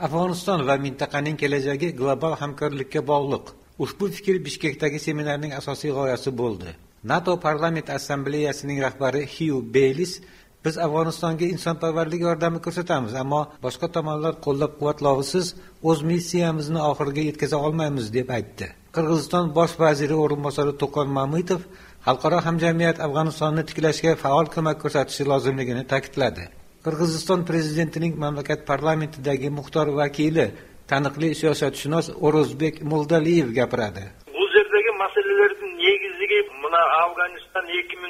Afg'oniston va mintaqaning kelajagi global hamkorlikka bog'liq. Ushbu fikr Bishkekdagi seminarning asosiy g'oyasi bo'ldi. NATO parlament assambleyasining rahbari Hugh Baylis biz Afg'onistonga insonparvarlik yordami ko'rsatamiz, ammo boshqa tomonlar qo'llab-quvvatlovisiz o'z missiyamizni oxiriga yetkaza olmaymiz deb aytdi. Qirg'iziston bosh vaziri o'rinbosari To'qon Mamitov xalqaro hamjamiyat Afg'onistonni tiklashga faol ko'mak ko'rsatishi lozimligini ta'kidladi. Qirg'iziston prezidentining mamlakat parlamentidagi muxtor vakili taniqli siyosatshunos O'rozbek Moldaliyev gapiradi. Bu yerdagi masalalarning negiziga mana Afg'oniston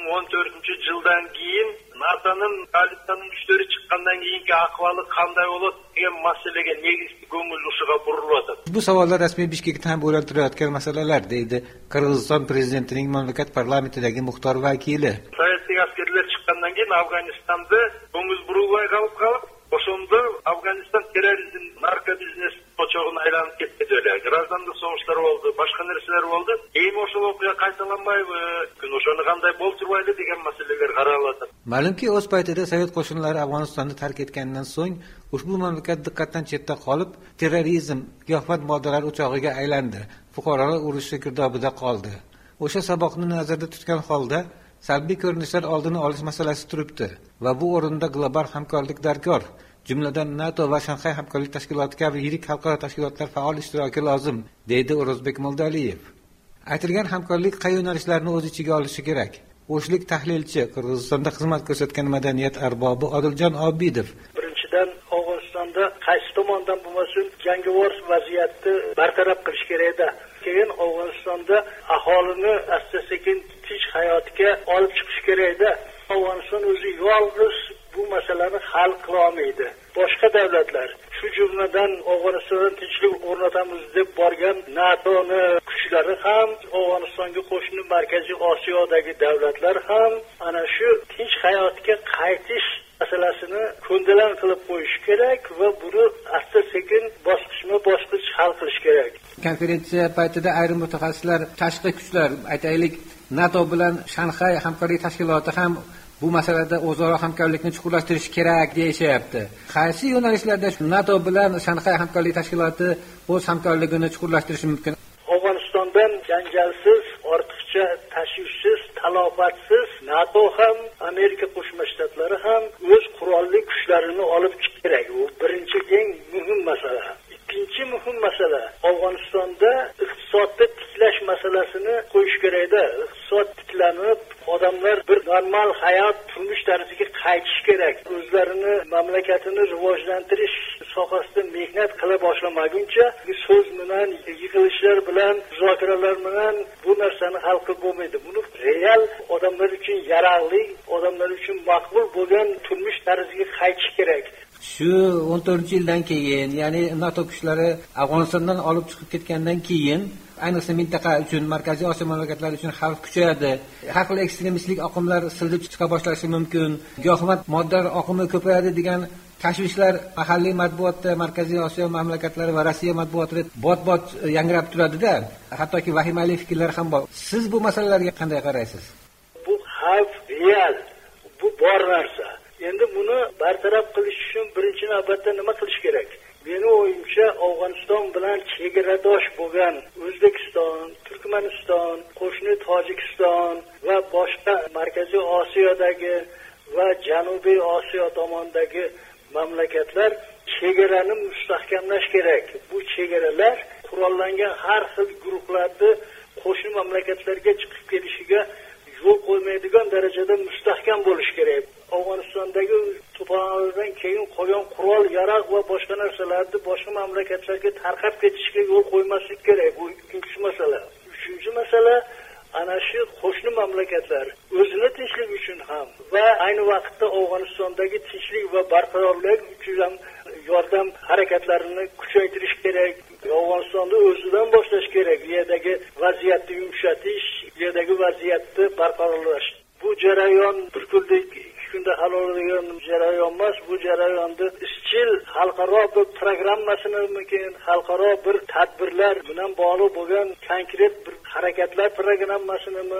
2014-yildan keyin NATO'ning koalitsiyaning kuchlari chiqqandan keyingi ahvoli qanday bo'ladi degan masalaga negizli ko'ngil urishga burilyapti. Bu savollar rasmiy Bishkekda ham o'ylantirayotgan masalalar, deydi Qirg'iziston prezidentining mamlakat parlamentidagi muxtor vakili. Sovet askarlar chiqqandan keyin Afg'onistonda ko'ngil burug'ay qolib, o'shanda Afg'oniston terrorizm, narkobiznes pochog'ini aylanib ketdi deylar. Gражданский so'g'ishlar bo'ldi, boshqa narsalar bo'ldi. Keyin o'sha voqea qaytalanmaydi, o'shani qanday bo'ltirmaydi degan masalalar qaraladi. Ma'lumki, o'z paytida Sovet qo'shinlari Afg'onistonni tark etgandan so'ng ushbu mamlakat diqqatdan chetda qolib, terrorizm, giyohvand moddalar o'chog'iga aylandi. Fuqarolar urushi girdobida qoldi. O'sha saboqni nazarda tutgan holda salbiy ko'rinishlar oldini olish masalasi turibdi va bu o'rinda global hamkorlik darkor, jumladan NATO va Shanxay hamkorlik tashkiloti kabi yirik xalqaro tashkilotlar faol ishtiroki lozim, deydi O'rozbek Moldaliyev. Aytilgan hamkorlik qay yo'nalishlarni o'z ichiga olishi kerak? O'shlik tahlilchi, Qirg'izistonda xizmat ko'rsatgan madaniyat arbobi Odiljon Obidov. Birinchidan, Afg'onistonda qaysi tomondan bo'lmasin jangovar vaziyatni bartaraf qilish kerak-da. Keyin Afg'onistonda aholini asta-sekin tinch hayotga olib chiqish kerak-da. Afg'oniston o'zi yolg'iz bu masalani hal qila olmaydi. Boshqa davlatlar, shu jumladan Afg'onistonda tinchlik o'rnatamiz deb borgan NATO'ni kuchlari ham, Afg'onistonga qo'shni Markaziy Osiyodagi davlatlar ham ana shu tinch hayotga qaytish masalasini ko'ndalang qilib qo'yish kerak va buni asta-sekin bosqichma-bosqich hal qilish kerak. Konferensiya paytida ayrim mutaxassislar tashqi kuchlar, aytaylik, NATO bilan Shanxay hamkorlik tashkiloti ham bu masalada o'zaro hamkorlikni chuqurlashtirish kerak deyishyapti. Qaysi yo'nalishlarda NATO bilan Shanxay hamkorlik tashkiloti o'z hamkorligini chuqurlashtirishi mumkin? Afg'onistondan janjalsiz, ortiqcha tashvishsiz, talofatsiz NATO ham, Amerika Qo'shma Shtatlari ham o'z qurolli kuchlarini olib chiqish kerak. Bu birinchi eng muhim masala. Ikkinchi muhim masala, Afg'onistonda iqtisodni tiklash masalasini qo'yish kerak-da. Iqtisod tiklanib, odamlar bir normal hayot, turmush tarziga qaytish kerak. O'zlarini, mamlakatini rivojlantirish sohasida mehnat qila boshlamaguncha, so'z bilan, yig'ilishlar bilan, muzokaralar bilan bu narsani hal qilib bo'lmaydi. Buni real odamlar uchun yararli, odamlar uchun maqbul bo'lgan turmush tarziga qaytish kerak. Shu 14-yildan keyin, ya'ni NATO kuchlari Afg'onistondan olib chiqib ketgandan keyin, ayniqsa mintaqa uchun, Markaziy Osiyo mamlakatlari uchun xavf kuchayadi. Har xil ekstremistik oqimlar silib chiqa boshlashi mumkin. Giyohvand moddalar oqimi ko'payadi degan tashvishlar mahalliy matbuotda, Markaziy Osiyo mamlakatlari va Rossiya matbuotida bot-bot yangrab turadi-da. Hattoki vahimali fikrlar ham bor. Siz bu masalalarga qanday qaraysiz? Bu xavf real, bu bor narsa. Endi buni bartaraf qilish uchun birinchi navbatda nima qilish kerak? Meni o'yimcha, Afg'oniston bilan chegaradosh bo'lgan O'zbekiston, Turkmaniston, qo'shni Tojikiston va boshqa Markaziy Osiyodagi va Janubiy Osiyo tomonidagi mamlakatlar chegarani mustahkamlash kerak. Bu chegaralar qurollangan har xil guruhlarni qo'shni mamlakatlarga chiqib kelishiga yo'l qo'ymaydigan darajada mustahkam bo'lish kerak. Afg'onistondagi to'polonlardan keyin qolgan qurol, yarog' va boshqa narsalarni boshqa mamlakatlarga tarqab ketishiga yo'l qo'ymaslik kerak. Bu ikkinchi masala. Uchinchi masala, ana shu qo'shni mamlakatlar o'zini tinchlik uchun ham va ayni vaqtda Afg'onistondagi tinchlik va barqarorlik uchun ham yordam harakatlarini kuchaytirish kerak. Afg'onistonda o'zidan boshlash kerak. Yerdagi vaziyatni yumshatish, yerdagi vaziyatni barqarorlashtirish. Bu jarayon bir kunda, ikki kunda hal bo'ladigan jarayon emas. Bu jarayonni izchil xalqaro bir programmasini mumkin, xalqaro bir tadbirlar bilan bog'liq bo'lgan konkret bir harakatlar programmasini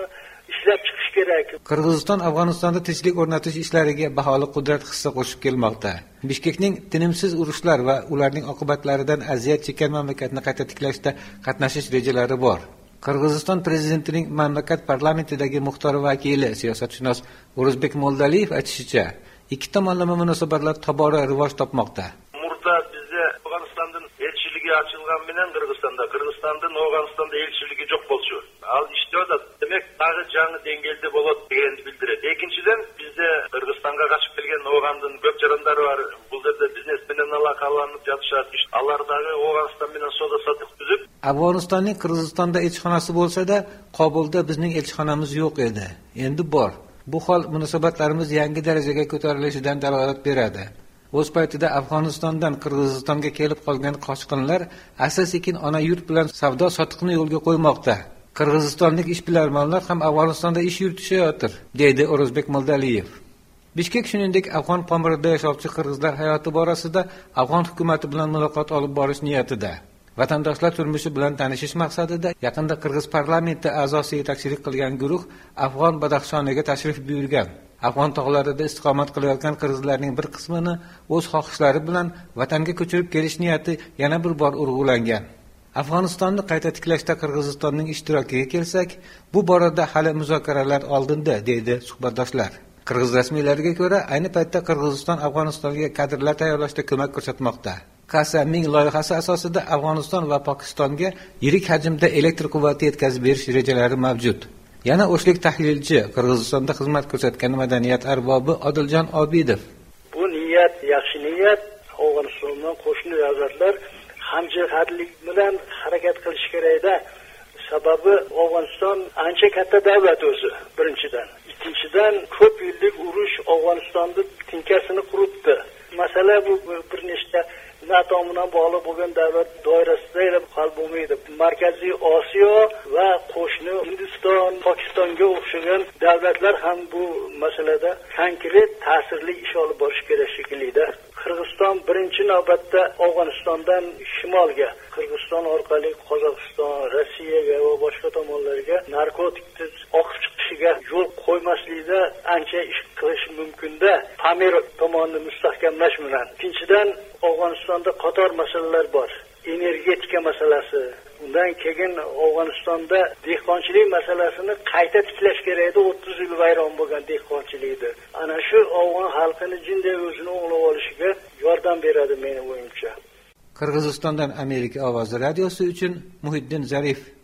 ishlab chiqish kerak. Qirg'iziston Afg'onistonda tinchlik o'rnatish ishlariga baholi qudrat hissa qo'shib kelmoqda. Bishkekning tinimsiz urushlar va ularning oqibatlaridan aziyat chekkan mamlakatni qayta tiklashda qatnashish rejalari bor. Qirg'iziston prezidentining mamlakat parlamentidagi muxtor vakili siyosatshunos O'rozbek Moldaliyev aytishicha, ikki tomonlama munosabatlar tobora rivoj topmoqda. Murda bizde Afganistan'dan elçiligi açılgan bilen Kırgızistan'dan Afganistan'da elçiligi yok bolçu. Al işte o da demek daha canlı dengelde bolat degeni bildiredi. İkinciden bizde Kırgızistan'a kaçıp gelgen Afgan'dan köp jarandары var. Bullarda biznesmenden alakalanıp yatışat. İşte allardagi Afganistan bilen soda satık düzüp. Afg'onistonning Qirg'izistonda elchixonasi bo'lsa-da, Kobulda bizning elchixonamiz yo'q edi. Endi bor. Bu hol munosabatlarimiz yangi darajaga ko'tarilishidan dalolat beradi. O'z paytida Afg'onistondan Qirg'izistonga kelib qolgan qochqinlar asta-sekin ona yurt bilan savdo sotiqni yo'lga qo'ymoqda. Qirg'izistonlik ishbilarmonlar ham Afg'onistonda ish yuritishayotir, deydi O'rozbek Moldaliyev. Bishkek shuningdek Afg'on Pomirida yashovchi qirg'izlar hayoti borasida Afg'on hukumati bilan muloqot olib borish niyatida. Vatandoshlar turmushi bilan tanishish maqsadida yaqinda Qirg'iz parlamenti a'zosi yetakchilik qilgan guruh Afg'on Badaxshoniga tashrif buyurgan. Afg'on tog'larida istiqomat qilayotgan qirg'izlarning bir qismini o'z xohishlari bilan vatanga ko'chirib kelish niyati yana bir bor urg'ulangan. Afg'onistonni qayta tiklashda Qirg'izistonning ishtirokiga kelsak, bu borada hali muzokaralar oldinda, deydi suhbatdoshlar. Qirg'iz rasmiylariga ko'ra, ayni paytda Qirg'iziston Afg'onistonga kadrlar tayyorlashda ko'mak ko'rsatmoqda. Qasamning loyihasi asosida Afg'oniston va Pokistonga yirik hajmda elektr quvvati yetkazib berish rejalari mavjud. Yana o'shlik tahlilchi, Qirg'izistonda xizmat ko'rsatgan madaniyat arbobi Odiljon Obidov. Bu niyat, yaxshi niyat. Afg'onistondan qo'shni davlatlar hamjihatlik bilan harakat qilish kerakda. Sababi Afg'oniston ancha katta davlat o'zi, birinchidan. Ikkinchidan, ko'p yillik urush Afg'onistonda tinkasini quritdi. Masala bu bir nechta NATO bilan bog'liq bo'lgan davlat doirasida hal bo'lmaydi. Markaziy Osiyo va qo'shni Hindiston, Pokistonga o'xshagan davlatlar ham bu masalada konkret ta'sirli ish olib borish kerak shekillida. Qirg'iziston birinchi navbatda Afg'onistondan shimolga, Qirg'iziston orqali Qozog'iston, Rossiyaga va boshqa tomonlarga narkotikni oqib chiqishiga yo'l qo'ymaslikda ancha ish qilish mumkin-da. Pamir tomonni mustahkamlash bilan. Ikkinchidan, Afg'onistonda qator masalalar bor. Energetika masalasi. Undan keyin Afg'onistonda dehqonchilik masalasini qayta tiklash kerak edi. 30 yil vayron bo'lgan dehqonchilikni. Ana shu Afg'on xalqini jinday o'zini o'nglab olishiga yordam beradi meni o'yimcha. Qirg'izistondan Amerika ovozi radiosi uchun Muhiddin Zarif.